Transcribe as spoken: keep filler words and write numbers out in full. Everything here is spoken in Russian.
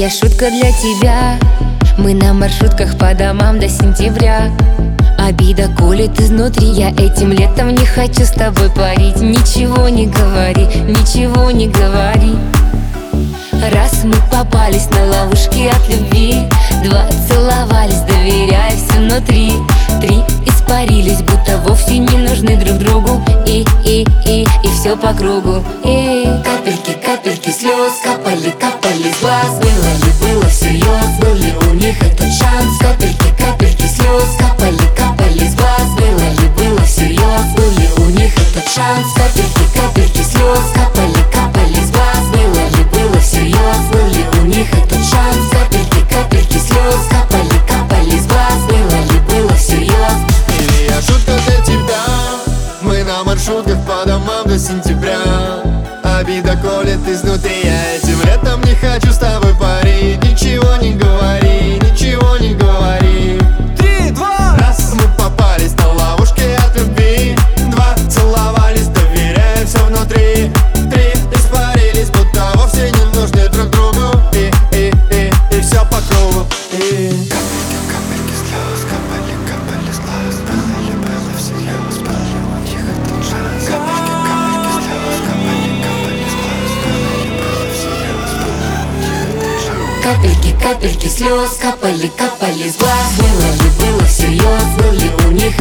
я шутка для тебя. Мы на маршрутках по домам до сентября. Обида колет изнутри, я этим летом не хочу с тобой парить. Ничего не говори, ничего не говори. Раз мы попались на ловушки от любви, два целовались, доверяя все внутри, три испарились, будто вовсе не нужны друг другу. И, и, и, и все по кругу. И капельки, капельки слез капали, капали с глаз. Было ли, было всерьез, был ли у них этот шанс? Капельки, капельки слез капали, капали с глаз. Было ли, было всерьез, был ли у них этот шанс? Капельки, капельки слез капали, капали с глаз. Было ли, было всерьез, был ли у них этот шанс? Капельки, капельки слез капали, капали с глаз. Было ли, было всерьез? Или я шутка для тебя? Мы на маршрутках по домам до сентября. Обида колет изнутри, я этим летом не хочу с тобой парить. Ничего не говори, ничего не говори. Три, два. Раз мы попались на ловушке от любви, два целовались, доверяя все внутри, три испарились, будто вовсе не нужны друг другу. И, и, и, и все по кругу. И Капельки, капельки слез капали, капали с глаз. Было ли, было всерьез, был ли у них этот шанс? Капельки, капельки слез капали, капали с глаз. Было ли, было всерьез, был ли у них этот шанс? Капельки, капельки слез капали, капали с глаз. Было ли, было всерьез, был ли у них